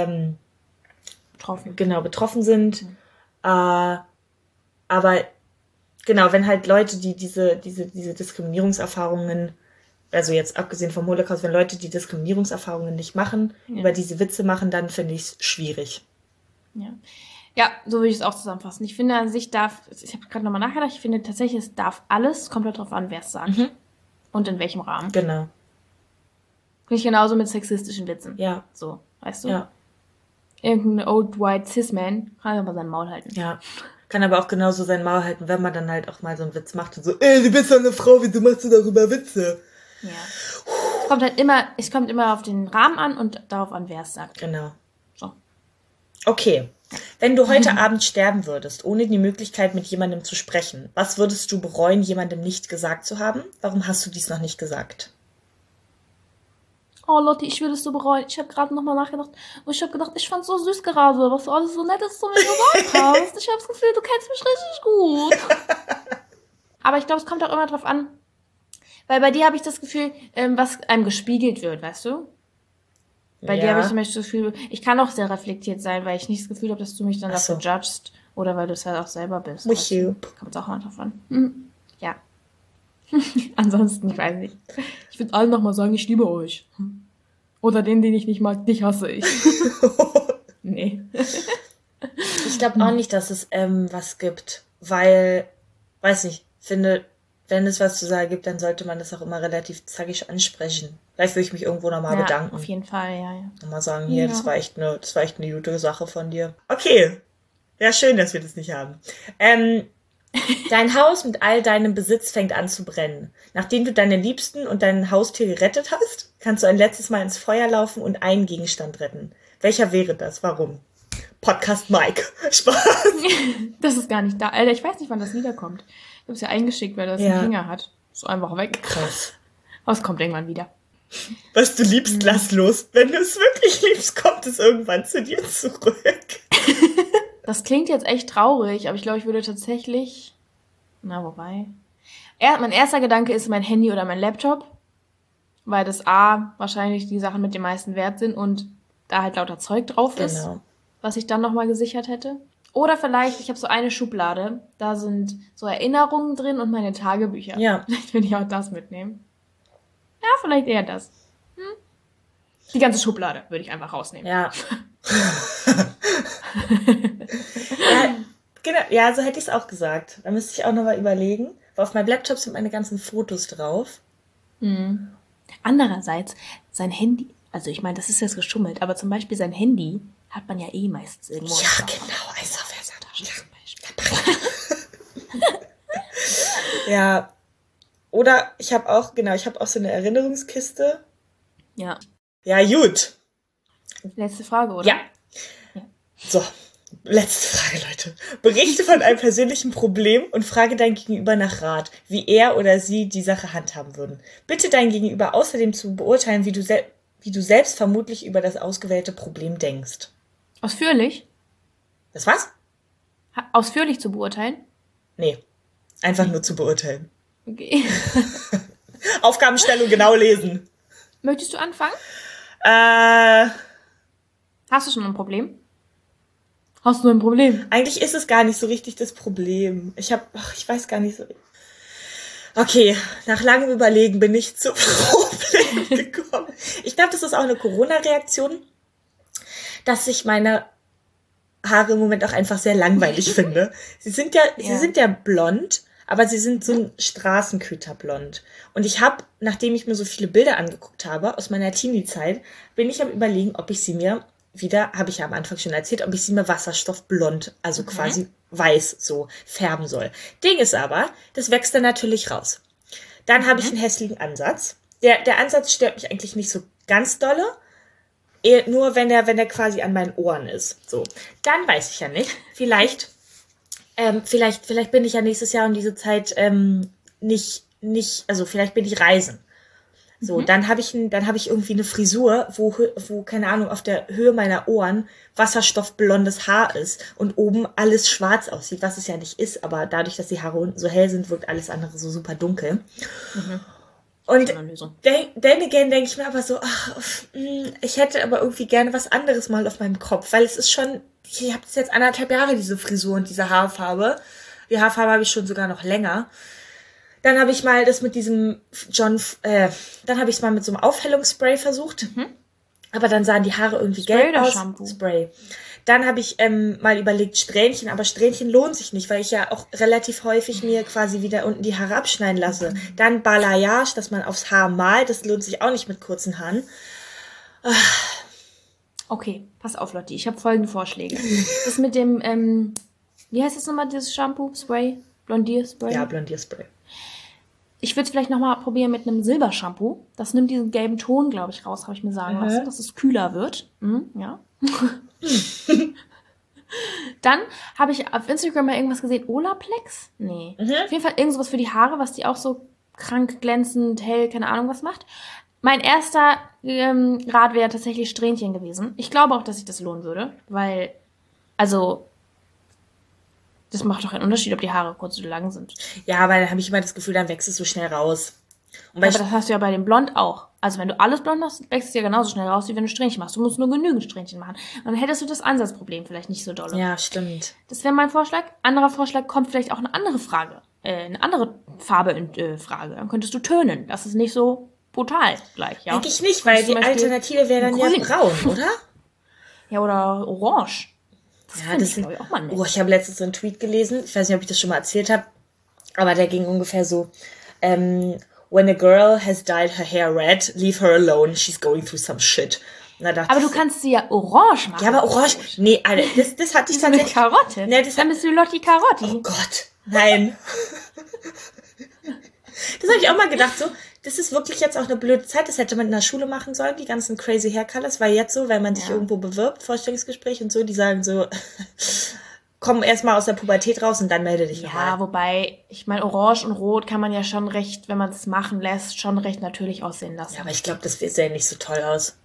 betroffen sind. Aber genau, wenn halt Leute, die diese Diskriminierungserfahrungen, also jetzt abgesehen vom Holocaust, wenn Leute die Diskriminierungserfahrungen nicht machen, über diese Witze machen, dann finde ich es schwierig. Ja, so würde ich es auch zusammenfassen. Ich finde an sich ich habe gerade nochmal nachgedacht, ich finde tatsächlich, es darf alles, kommt halt drauf an, wer es sagt. Und in welchem Rahmen. Genau. Finde ich genauso mit sexistischen Witzen. Ja. So, weißt du? Ja. Irgendein old white cis-man kann aber sein Maul halten. Ja. Kann aber auch genauso sein Maul halten, wenn man dann halt auch mal so einen Witz macht und so, du bist doch eine Frau, wieso machst du darüber Witze? Ja. Es kommt immer auf den Rahmen an und darauf an, wer es sagt. Genau. So. Okay. Wenn du heute Abend sterben würdest, ohne die Möglichkeit, mit jemandem zu sprechen, was würdest du bereuen, jemandem nicht gesagt zu haben? Warum hast du dies noch nicht gesagt? Oh, Lotti, ich würde es so bereuen. Ich habe gerade nochmal nachgedacht und ich habe gedacht, ich fand es so süß gerade, was du alles so Nettes zu mir gesagt hast. Ich habe das Gefühl, du kennst mich richtig gut. Aber ich glaube, es kommt auch immer drauf an, weil bei dir habe ich das Gefühl, was einem gespiegelt wird, weißt du? Bei dir habe ich zum Beispiel das Gefühl, ich kann auch sehr reflektiert sein, weil ich nicht das Gefühl habe, dass du mich dann dafür judgst oder weil du es halt auch selber bist. With you. Kommt auch mal drauf an. Ja. Ansonsten, ich weiß nicht. Ich würde allen nochmal sagen, ich liebe euch. Oder den ich nicht mag, dich hasse ich. Nee. Ich glaube auch nicht, dass es was gibt, weil, weiß nicht, finde, wenn es was zu sagen gibt, dann sollte man das auch immer relativ zackig ansprechen. Vielleicht würde ich mich irgendwo nochmal bedanken. Auf jeden Fall, ja. Nochmal sagen, hier, das war echt eine gute Sache von dir. Okay. Ja, schön, dass wir das nicht haben. Dein Haus mit all deinem Besitz fängt an zu brennen. Nachdem du deine Liebsten und dein Haustier gerettet hast, kannst du ein letztes Mal ins Feuer laufen und einen Gegenstand retten. Welcher wäre das? Warum? Podcast Mike. Spaß. Das ist gar nicht da. Alter, ich weiß nicht, wann das wiederkommt. Ich habe es ja eingeschickt, weil das einen Finger hat. So einfach weg. Krass. Aber es kommt irgendwann wieder. Was du liebst, lass los. Wenn du es wirklich liebst, kommt es irgendwann zu dir zurück. Das klingt jetzt echt traurig, aber ich glaube, ich würde tatsächlich... Na, wobei... Mein erster Gedanke ist mein Handy oder mein Laptop, weil das wahrscheinlich die Sachen mit dem meisten Wert sind und da halt lauter Zeug drauf ist, was ich dann nochmal gesichert hätte. Oder vielleicht, ich habe so eine Schublade, da sind so Erinnerungen drin und meine Tagebücher. Ja. Vielleicht würde ich auch das mitnehmen. Ja, vielleicht eher das. Die ganze Schublade würde ich einfach rausnehmen. Ja. Ja, genau. Ja, so hätte ich es auch gesagt. Da müsste ich auch noch mal überlegen. Weil auf meinem Laptop sind meine ganzen Fotos drauf. Andererseits, sein Handy, also ich meine, das ist jetzt geschummelt, aber zum Beispiel sein Handy hat man ja meistens irgendwo. Ja, genau. Also, wer sagt ja. Oder ich habe auch so eine Erinnerungskiste. Ja. Ja, gut. Letzte Frage, oder? Ja. So, letzte Frage, Leute. Berichte von einem persönlichen Problem und frage dein Gegenüber nach Rat, wie er oder sie die Sache handhaben würden. Bitte dein Gegenüber außerdem zu beurteilen, wie du selbst vermutlich über das ausgewählte Problem denkst. Ausführlich? Das was? Ausführlich zu beurteilen? Nee, einfach nur zu beurteilen. Okay. Aufgabenstellung genau lesen. Möchtest du anfangen? Hast du schon ein Problem? Hast du ein Problem? Eigentlich ist es gar nicht so richtig das Problem. Ich weiß gar nicht so. Okay, nach langem Überlegen bin ich zum Problem gekommen. Ich glaube, das ist auch eine Corona-Reaktion, dass ich meine Haare im Moment auch einfach sehr langweilig finde. Sie sind ja blond, aber sie sind so ein Straßenköterblond. Und ich habe, nachdem ich mir so viele Bilder angeguckt habe aus meiner Teenie-Zeit, bin ich am Überlegen, ob ich sie mir wieder, habe ich ja am Anfang schon erzählt, ob ich sie mir wasserstoffblond, also quasi weiß so färben soll. Ding ist aber, das wächst dann natürlich raus. Dann habe ich einen hässlichen Ansatz. Der Ansatz stört mich eigentlich nicht so ganz dolle. Nur wenn er quasi an meinen Ohren ist. So. Dann weiß ich ja nicht. Vielleicht bin ich ja nächstes Jahr um diese Zeit also vielleicht bin ich reisen. So, dann habe ich irgendwie eine Frisur, wo, keine Ahnung, auf der Höhe meiner Ohren wasserstoffblondes Haar ist und oben alles schwarz aussieht, was es ja nicht ist, aber dadurch, dass die Haare unten so hell sind, wirkt alles andere so super dunkel. Und then again denke ich mir aber so, ich hätte aber irgendwie gerne was anderes mal auf meinem Kopf, weil es ist schon, ich habe das jetzt 1,5 Jahre, diese Frisur und diese Haarfarbe. Die Haarfarbe habe ich schon sogar noch länger. Dann habe ich mal das mit diesem dann habe ich es mal mit so einem Aufhellungsspray versucht. Aber dann sahen die Haare irgendwie gelb aus. Shampoo? Spray. Dann habe ich mal überlegt Strähnchen, aber Strähnchen lohnt sich nicht, weil ich ja auch relativ häufig mir quasi wieder unten die Haare abschneiden lasse. Dann Balayage, dass man aufs Haar malt, das lohnt sich auch nicht mit kurzen Haaren. Okay, pass auf, Lotti, ich habe folgende Vorschläge. Das mit dem, wie heißt das nochmal, dieses Shampoo, Spray? Blondierspray? Ja, Blondierspray. Ich würde es vielleicht nochmal probieren mit einem Silbershampoo. Das nimmt diesen gelben Ton, glaube ich, raus, habe ich mir sagen lassen, dass es kühler wird. Ja. Dann habe ich auf Instagram mal irgendwas gesehen. Olaplex? Nee. Auf jeden Fall irgendwas für die Haare, was die auch so krank glänzend, hell, keine Ahnung was macht. Mein erster Rat wäre tatsächlich Strähnchen gewesen. Ich glaube auch, dass sich das lohnen würde, weil, also, das macht doch einen Unterschied, ob die Haare kurz oder lang sind. Ja, aber dann habe ich immer das Gefühl, dann wächst es so schnell raus. Und Aber das hast du ja bei dem Blond auch. Also wenn du alles blond machst, wächst es ja genauso schnell raus, wie wenn du Strähnchen machst. Du musst nur genügend Strähnchen machen. Und dann hättest du das Ansatzproblem vielleicht nicht so dolle. Ja, stimmt. Das wäre mein Vorschlag. Anderer Vorschlag, kommt vielleicht auch eine andere Frage. Eine andere Farbe in Frage. Dann könntest du tönen. Das ist nicht so brutal gleich, ja. Eigentlich nicht, weil die Alternative wäre dann ja braun, oder? Ja, oder orange. Ja, das glaube ich auch mal nett. Ich habe letztens so einen Tweet gelesen. Ich weiß nicht, ob ich das schon mal erzählt habe. Aber der ging ungefähr so, when a girl has dyed her hair red, leave her alone. She's going through some shit. Aber du kannst sie ja orange machen. Ja, aber orange. Nee, Alter, das hatte ich dann tatsächlich. Eine Karotte. Nee, dann bist du Lotti Karotti. Oh Gott, nein. Das habe ich auch mal gedacht, so, das ist wirklich jetzt auch eine blöde Zeit. Das hätte man in der Schule machen sollen, die ganzen crazy Hair Colors, weil jetzt so, wenn man sich irgendwo bewirbt, Vorstellungsgespräch und so, die sagen so, komm erstmal aus der Pubertät raus und dann melde dich nochmal. Ja, wobei, ich meine, Orange und Rot kann man ja schon recht, wenn man es machen lässt, schon recht natürlich aussehen lassen. Ja, aber ich glaube, das sähe nicht so toll aus.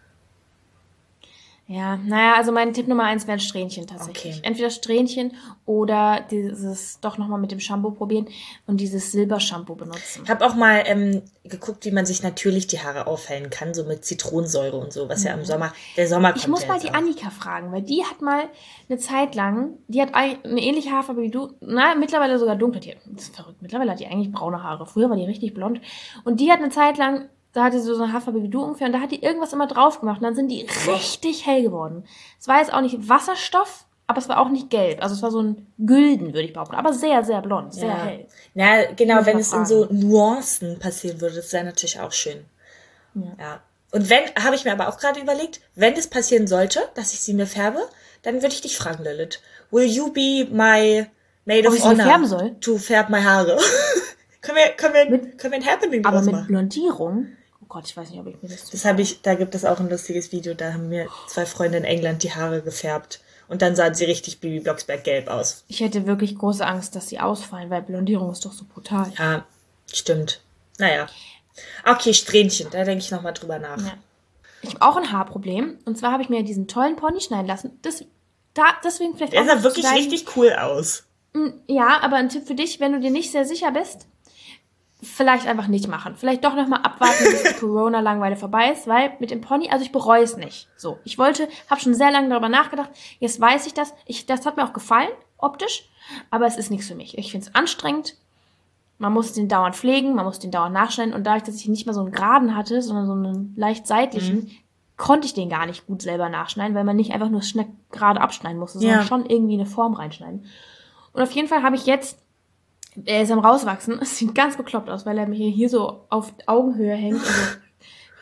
Ja, naja, also mein Tipp Nummer 1 wäre Strähnchen tatsächlich. Okay. Entweder Strähnchen oder dieses doch nochmal mit dem Shampoo probieren und dieses Silbershampoo benutzen. Ich habe auch mal geguckt, wie man sich natürlich die Haare aufhellen kann, so mit Zitronensäure und so, was ja im Sommer, der Sommer kommt. Ich muss mal die Annika fragen, weil die hat mal eine Zeit lang, die hat eine ähnliche Haarfarbe wie du, mittlerweile sogar dunkle, das ist verrückt, mittlerweile hat die eigentlich braune Haare, früher war die richtig blond und die hat eine Zeit lang, da hatte sie so eine Haarfarbe wie du ungefähr und da hat die irgendwas immer drauf gemacht und dann sind die richtig hell geworden. Es war jetzt auch nicht Wasserstoff, aber es war auch nicht gelb. Also es war so ein Gülden, würde ich behaupten, aber sehr, sehr blond, sehr hell. Ja, genau, wenn es in so Nuancen passieren würde, das wäre natürlich auch schön. Ja. Und habe ich mir aber auch gerade überlegt, wenn das passieren sollte, dass ich sie mir färbe, dann würde ich dich fragen, Lilith. Will you be my maid of honor to färb my Haare? Können wir ein Happening draus machen? Aber mit Blondierung? Oh Gott, ich weiß nicht, ob ich mir das da gibt es auch ein lustiges Video, da haben mir 2 Freunde in England die Haare gefärbt. Und dann sahen sie richtig Bibi Blocksberg gelb aus. Ich hätte wirklich große Angst, dass sie ausfallen, weil Blondierung ist doch so brutal. Ja, stimmt. Naja. Okay, Strähnchen, da denke ich nochmal drüber nach. Ja. Ich habe auch ein Haarproblem. Und zwar habe ich mir diesen tollen Pony schneiden lassen. Deswegen vielleicht der sah wirklich richtig cool aus. Ja, aber ein Tipp für dich, wenn du dir nicht sehr sicher bist, vielleicht einfach nicht machen. Vielleicht doch nochmal abwarten, bis die Corona-Langweile vorbei ist, weil mit dem Pony, also ich bereue es nicht. So, habe schon sehr lange darüber nachgedacht. Jetzt weiß ich das. Das hat mir auch gefallen, optisch, aber es ist nichts für mich. Ich finde es anstrengend. Man muss den dauernd pflegen, man muss den dauernd nachschneiden und dadurch, dass ich nicht mehr so einen geraden hatte, sondern so einen leicht seitlichen, konnte ich den gar nicht gut selber nachschneiden, weil man nicht einfach nur schnell gerade abschneiden musste, sondern schon irgendwie eine Form reinschneiden. Und auf jeden Fall habe ich jetzt, er ist am rauswachsen, es sieht ganz bekloppt aus, weil er mir hier so auf Augenhöhe hängt, also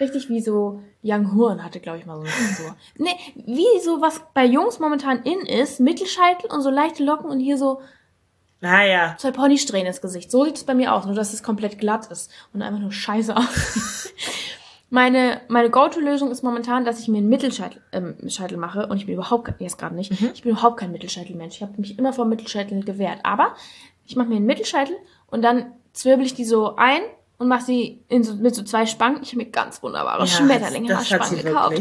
Richtig wie so Young Horn hatte, glaube ich, mal so eine Frisur. Nee, wie so was bei Jungs momentan in ist, Mittelscheitel und so leichte Locken und hier so Ah ja. 2 Ponysträhnen ins Gesicht. So sieht es bei mir aus, nur dass es komplett glatt ist und einfach nur scheiße aussieht. Meine Go-To-Lösung ist momentan, dass ich mir einen Mittelscheitel mache und ich bin überhaupt, jetzt gerade nicht, ich bin überhaupt kein Mittelscheitel-Mensch. Ich habe mich immer vor Mittelscheitel gewehrt, aber ich mache mir einen Mittelscheitel und dann zwirbel ich die so ein und mache sie mit so 2 Spangen. Ich habe mir ganz wunderbare Schmetterlinge-Haarspangen gekauft.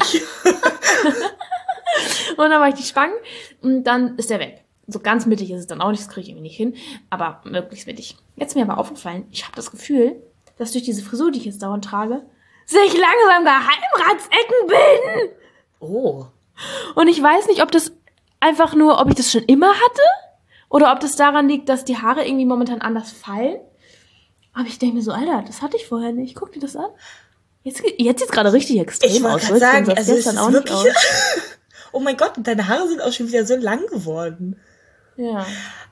Und dann mache ich die Spangen und dann ist der weg. So ganz mittig ist es dann auch nicht, das kriege ich irgendwie nicht hin, aber möglichst mittig. Jetzt ist mir aber aufgefallen, ich habe das Gefühl, dass durch diese Frisur, die ich jetzt dauernd trage, sich langsam Geheimratsecken bilden. Oh. Und ich weiß nicht, ob das einfach nur, ob ich das schon immer hatte oder ob das daran liegt, dass die Haare irgendwie momentan anders fallen. Aber ich denke mir so, Alter, das hatte ich vorher nicht. Guck dir das an. Jetzt sieht es gerade richtig extrem aus. Ich wollte gerade sagen, also es ist wirklich... Oh mein Gott, und deine Haare sind auch schon wieder so lang geworden. Ja.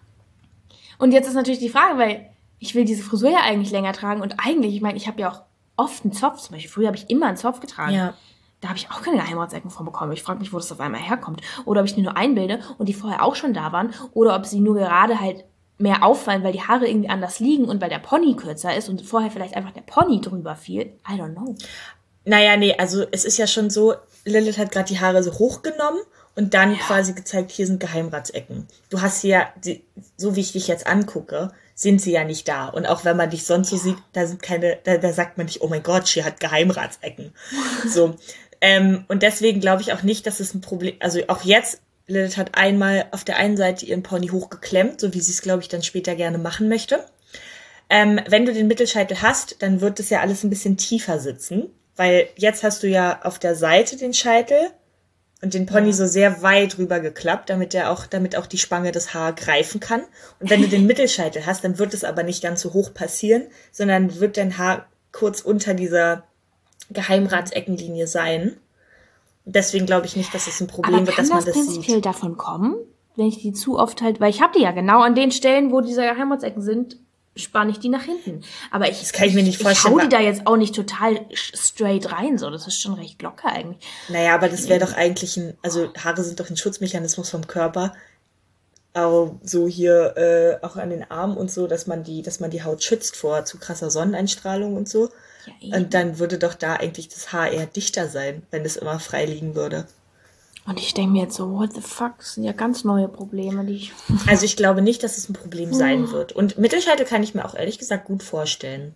Und jetzt ist natürlich die Frage, weil ich will diese Frisur ja eigentlich länger tragen und eigentlich, ich meine, ich habe ja auch oft einen Zopf, zum Beispiel früher habe ich immer einen Zopf getragen. Ja. Da habe ich auch keine Geheimratsecken von bekommen. Ich frage mich, wo das auf einmal herkommt. Oder ob ich die nur einbilde und die vorher auch schon da waren. Oder ob sie nur gerade halt mehr auffallen, weil die Haare irgendwie anders liegen und weil der Pony kürzer ist und vorher vielleicht einfach der Pony drüber fiel. I don't know. Naja, nee, also es ist ja schon so, Lilith hat gerade die Haare so hochgenommen und dann quasi gezeigt, hier sind Geheimratsecken. Du hast hier, so wie ich dich jetzt angucke, sind sie ja nicht da. Und auch wenn man dich sonst so sieht, da sind keine, da sagt man nicht, oh mein Gott, sie hat Geheimratsecken. So. Und deswegen glaube ich auch nicht, dass es ein Problem, also auch jetzt, Lilith hat einmal auf der einen Seite ihren Pony hochgeklemmt, so wie sie es, glaube ich, dann später gerne machen möchte. Wenn du den Mittelscheitel hast, dann wird es ja alles ein bisschen tiefer sitzen, weil jetzt hast du ja auf der Seite den Scheitel und den Pony so sehr weit rüber geklappt, damit auch die Spange das Haar greifen kann. Und wenn du den Mittelscheitel hast, dann wird es aber nicht ganz so hoch passieren, sondern wird dein Haar kurz unter dieser Geheimratseckenlinie sein. Deswegen glaube ich nicht, dass es ein Problem wird, dass man das sieht. Kann das prinzipiell davon kommen, wenn ich die zu oft halt, weil ich habe die ja genau an den Stellen, wo diese Geheimratsecken sind, spanne ich die nach hinten. Aber das kann ich mir nicht vorstellen. Ich hau die da jetzt auch nicht total straight rein, so. Das ist schon recht locker eigentlich. Naja, aber das wäre doch eigentlich also Haare sind doch ein Schutzmechanismus vom Körper. Auch so hier, auch an den Armen und so, dass man die Haut schützt vor zu krasser Sonneneinstrahlung und so. Ja, und dann würde doch da eigentlich das Haar eher dichter sein, wenn es immer frei liegen würde. Und ich denke mir jetzt so, what the fuck, das sind ja ganz neue Probleme, die ich... Also ich glaube nicht, dass es ein Problem sein wird. Und Mittelscheitel kann ich mir auch ehrlich gesagt gut vorstellen.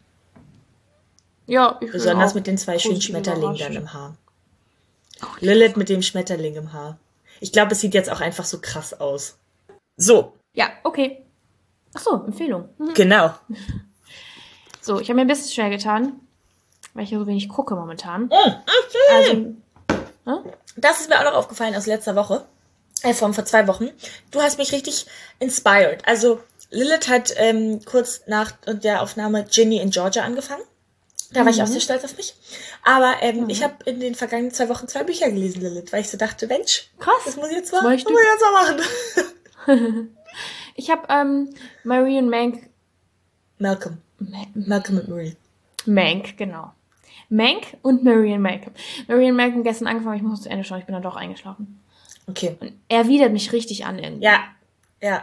Ja, ich besonders mit den 2 schönen Schmetterlingen dann im Haar. Lilith mit dem Schmetterling im Haar. Ich glaube, es sieht jetzt auch einfach so krass aus. So. Ja, okay. Ach so, Empfehlung. Genau. So, ich habe mir ein bisschen schwer getan, weil ich ja so wenig gucke momentan. Also, das ist mir auch noch aufgefallen aus letzter Woche. Vor 2 Wochen. Du hast mich richtig inspired. Also, Lilith hat kurz nach der Aufnahme Ginny in Georgia angefangen. Da war ich auch sehr stolz auf mich. Aber ich habe in den vergangenen 2 Wochen 2 Bücher gelesen, Lilith, weil ich so dachte, Mensch, krass, das muss ich jetzt mal machen. Ich habe Marie und Mank. Malcolm und Marie. Mank, genau. Mank und Marie und Malcolm. Marie und Malcolm gestern angefangen, ich muss zu Ende schauen, ich bin dann doch eingeschlafen. Okay. Und er widert mich richtig an irgendwie. Ja.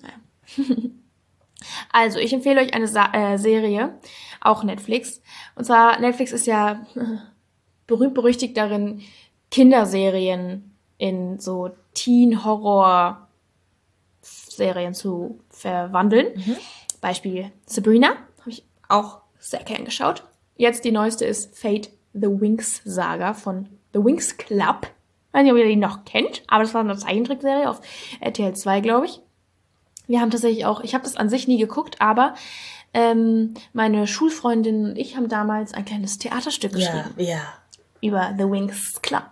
Also, ich empfehle euch eine Serie, auch Netflix. Und zwar, Netflix ist ja berühmt-berüchtigt darin, Kinderserien in so Teen-Horror-Serien zu verwandeln. Beispiel Sabrina, habe ich auch sehr gern geschaut. Jetzt die neueste ist Fate the Winx Saga von The Winx Club. Ich weiß nicht, ob ihr die noch kennt, aber das war eine Zeichentrickserie auf RTL 2, glaube ich. Wir haben tatsächlich auch, ich habe das an sich nie geguckt, aber meine Schulfreundin und ich haben damals ein kleines Theaterstück geschrieben. Ja. Über The Winx Club.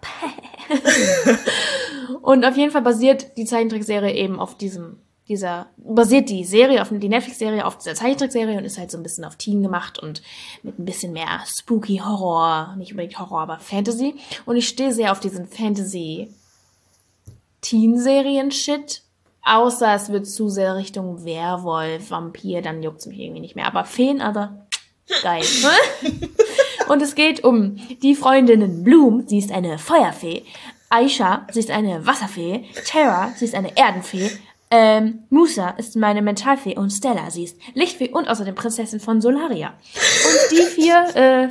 Und auf jeden Fall basiert die Zeichentrickserie eben auf die Netflix-Serie auf dieser Zeichentrickserie und ist halt so ein bisschen auf Teen gemacht und mit ein bisschen mehr Spooky Horror, nicht unbedingt Horror, aber Fantasy. Und ich stehe sehr auf diesen Fantasy-Teen-Serien-Shit. Außer es wird zu sehr Richtung Werwolf, Vampir, dann juckt's mich irgendwie nicht mehr. Aber Feen, aber geil. Und es geht um die Freundinnen Bloom, sie ist eine Feuerfee. Aisha, sie ist eine Wasserfee. Tara, sie ist eine Erdenfee. Musa ist meine Mentalfee und Stella, sie ist Lichtfee und außerdem Prinzessin von Solaria. Und die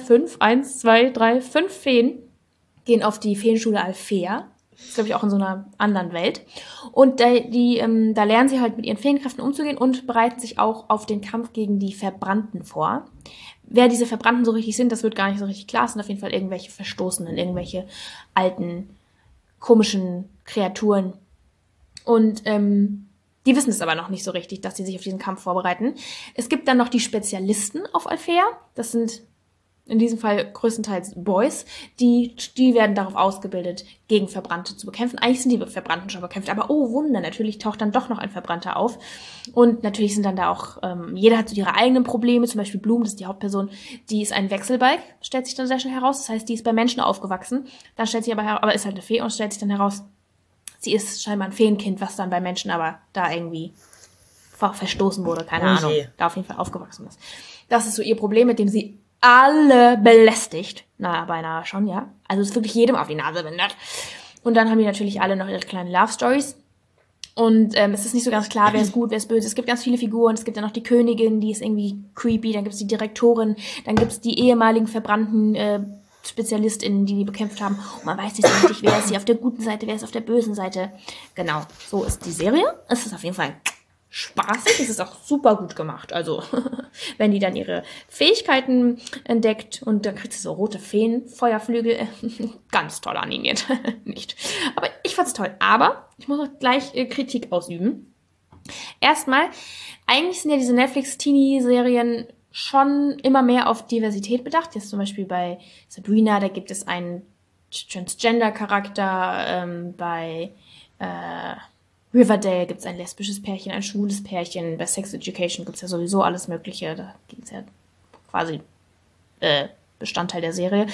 5 Feen gehen auf die Feenschule Alfea. Das ist, glaube ich, auch in so einer anderen Welt. Und da lernen sie halt mit ihren Feenkräften umzugehen und bereiten sich auch auf den Kampf gegen die Verbrannten vor. Wer diese Verbrannten so richtig sind, das wird gar nicht so richtig klar. Es sind auf jeden Fall irgendwelche Verstoßenen, irgendwelche alten, komischen Kreaturen. Und die wissen es aber noch nicht so richtig, dass sie sich auf diesen Kampf vorbereiten. Es gibt dann noch die Spezialisten auf Alfea. Das sind in diesem Fall größtenteils Boys. Die werden darauf ausgebildet, gegen Verbrannte zu bekämpfen. Eigentlich sind die Verbrannten schon bekämpft, aber oh Wunder, natürlich taucht dann doch noch ein Verbrannter auf. Und natürlich sind dann da auch, jeder hat so ihre eigenen Probleme. Zum Beispiel Bloom, das ist die Hauptperson, die ist ein Wechselbalg, stellt sich dann sehr schnell heraus. Das heißt, die ist bei Menschen aufgewachsen. Dann stellt sich aber ist halt eine Fee und stellt sich dann heraus, sie ist scheinbar ein Feenkind, was dann bei Menschen aber da irgendwie verstoßen wurde, keine Ahnung, da auf jeden Fall aufgewachsen ist. Das ist so ihr Problem, mit dem sie alle belästigt. Na, beinahe schon, ja. Also es ist wirklich jedem auf die Nase bindet. Und dann haben die natürlich alle noch ihre kleinen Love-Stories. Und es ist nicht so ganz klar, wer ist gut, wer ist böse. Es gibt ganz viele Figuren. Es gibt ja noch die Königin, die ist irgendwie creepy. Dann gibt es die Direktorin. Dann gibt es die ehemaligen verbrannten SpezialistInnen, die bekämpft haben. Und man weiß nicht so richtig, wer ist hier auf der guten Seite, wer ist auf der bösen Seite. Genau, so ist die Serie. Es ist auf jeden Fall spaßig. Es ist auch super gut gemacht. Also, wenn die dann ihre Fähigkeiten entdeckt und dann kriegt sie so rote Feen, Feuerflügel. Ganz toll animiert. Nicht. Aber ich fand's toll. Aber ich muss auch gleich Kritik ausüben. Erstmal, eigentlich sind ja diese Netflix-Teenie-Serien schon immer mehr auf Diversität bedacht. Jetzt zum Beispiel bei Sabrina, da gibt es einen Transgender-Charakter. Bei Riverdale gibt es ein lesbisches Pärchen, ein schwules Pärchen. Bei Sex Education gibt es ja sowieso alles Mögliche. Da gibt es ja quasi Bestandteil der Serie.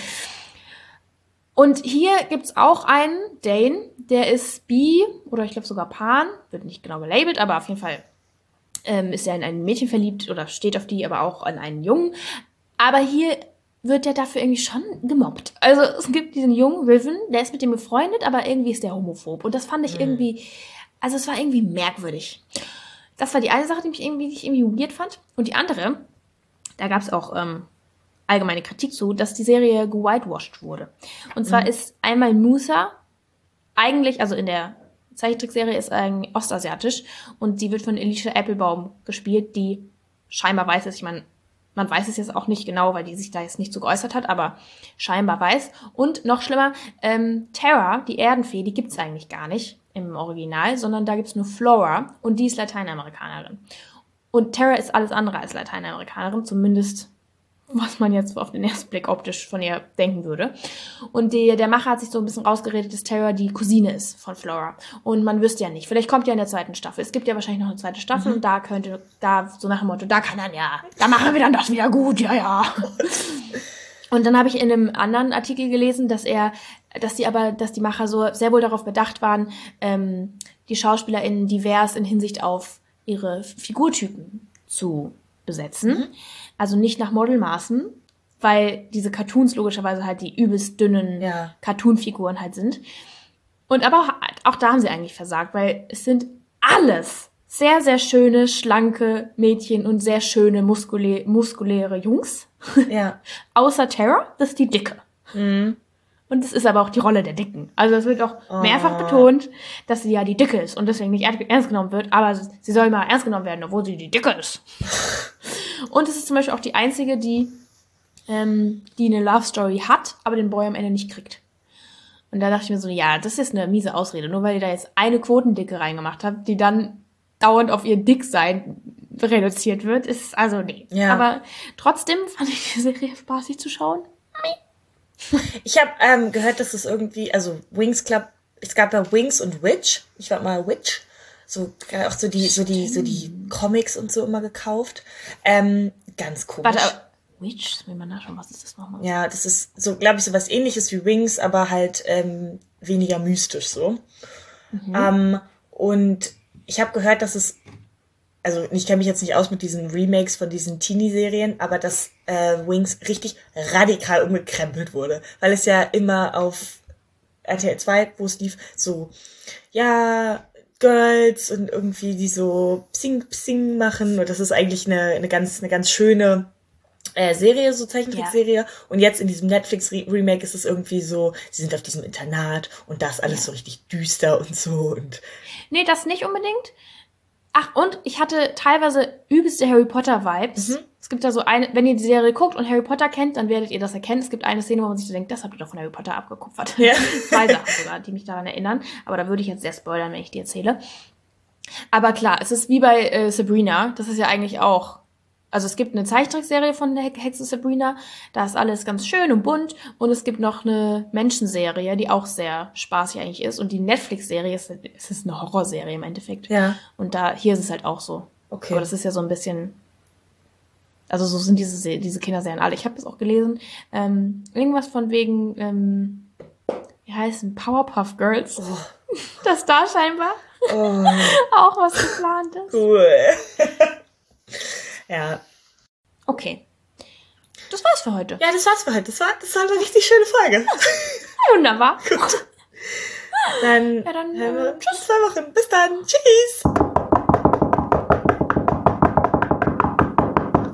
Und hier gibt es auch einen, Dane, der ist bi oder ich glaube sogar pan. Wird nicht genau gelabelt, aber auf jeden Fall ist er in ein Mädchen verliebt oder steht auf die, aber auch an einen Jungen. Aber hier wird er dafür irgendwie schon gemobbt. Also es gibt diesen jungen Riven, der ist mit dem befreundet, aber irgendwie ist der homophob. Und das fand ich irgendwie, also es war irgendwie merkwürdig. Das war die eine Sache, die ich irgendwie weird fand. Und die andere, da gab es auch allgemeine Kritik zu, dass die Serie gewhitewashed wurde. Und zwar ist einmal Musa eigentlich, also in der Zeichentrickserie ist eigentlich ostasiatisch und sie wird von Alicia Applebaum gespielt, die scheinbar weiß ist. Ich meine, man weiß es jetzt auch nicht genau, weil die sich da jetzt nicht so geäußert hat, aber scheinbar weiß. Und noch schlimmer, Tara, die Erdenfee, die gibt's eigentlich gar nicht im Original, sondern da gibt's nur Flora und die ist Lateinamerikanerin. Und Tara ist alles andere als Lateinamerikanerin, zumindest was man jetzt auf den ersten Blick optisch von ihr denken würde. Und der Macher hat sich so ein bisschen rausgeredet, dass Tara die Cousine ist von Flora. Und man wüsste ja nicht. Vielleicht kommt ja in der zweiten Staffel. Es gibt ja wahrscheinlich noch eine zweite Staffel und da so nach dem Motto, da kann dann ja, da machen wir dann das wieder gut, ja. Und dann habe ich in einem anderen Artikel gelesen, dass die Macher so sehr wohl darauf bedacht waren, die SchauspielerInnen divers in Hinsicht auf ihre Figurtypen zu besetzen. Also nicht nach Modelmaßen, weil diese Cartoons logischerweise halt die übelst dünnen Cartoon-Figuren halt sind. Und aber auch da haben sie eigentlich versagt, weil es sind alles sehr, sehr schöne, schlanke Mädchen und sehr schöne, muskuläre Jungs. Ja. Außer Tara, das ist die Dicke. Mhm. Und das ist aber auch die Rolle der Dicken. Also es wird auch mehrfach betont, dass sie ja die Dicke ist und deswegen nicht ernst genommen wird, aber sie soll mal ernst genommen werden, obwohl sie die Dicke ist. Und es ist zum Beispiel auch die einzige, die eine Love Story hat, aber den Boy am Ende nicht kriegt. Und da dachte ich mir so, ja, das ist eine miese Ausrede. Nur weil ihr da jetzt eine Quotendicke reingemacht habt, die dann dauernd auf ihr Dicksein reduziert wird, ist also nee. Ja. Aber trotzdem fand ich die Serie spaßig zu schauen. Ich habe gehört, dass es irgendwie, also Wings Club, es gab ja Wings und Witch. Ich war mal Witch. So auch so die Comics und so immer gekauft. Ganz komisch. Warte, Witch? Will man nachschauen, was ist das nochmal? Ja, das ist so, glaube ich, so was Ähnliches wie Wings, aber halt weniger mystisch so. Und ich habe gehört, dass es also ich kenne mich jetzt nicht aus mit diesen Remakes von diesen Teenie-Serien, aber dass Wings richtig radikal umgekrempelt wurde. Weil es ja immer auf RTL 2, wo es lief, so, ja, Girls und irgendwie die so Psing machen. Und das ist eigentlich eine ganz schöne Serie, so Zeichentrickserie. Ja. Und jetzt in diesem Netflix-Remake ist es irgendwie so, sie sind auf diesem Internat und das alles so richtig düster und so. Und nee, das nicht unbedingt. Ach, und ich hatte teilweise übelste Harry Potter-Vibes. Mhm. Es gibt da so eine, wenn ihr die Serie guckt und Harry Potter kennt, dann werdet ihr das erkennen. Es gibt eine Szene, wo man sich so denkt, das habt ihr doch von Harry Potter abgekupfert. Ja. 2 Sachen sogar, die mich daran erinnern. Aber da würde ich jetzt sehr spoilern, wenn ich die erzähle. Aber klar, es ist wie bei Sabrina. Das ist ja eigentlich auch... Also es gibt eine Zeichentrickserie von der Hexe Sabrina, da ist alles ganz schön und bunt. Und es gibt noch eine Menschenserie, die auch sehr spaßig eigentlich ist. Und die Netflix-Serie ist eine Horrorserie im Endeffekt. Ja. Und hier ist es halt auch so. Okay. Aber das ist ja so ein bisschen... Also so sind diese Kinderserien alle. Ich habe das auch gelesen. Irgendwas von wegen... wie heißen Powerpuff Girls. Oh. Dass da scheinbar auch was geplant ist. Cool. Ja. Okay. Das war's für heute. Ja, das war's für heute. Das war eine richtig schöne Folge. Wunderbar. Gut. Dann hören wir uns in 2 Wochen. Bis dann. Tschüss.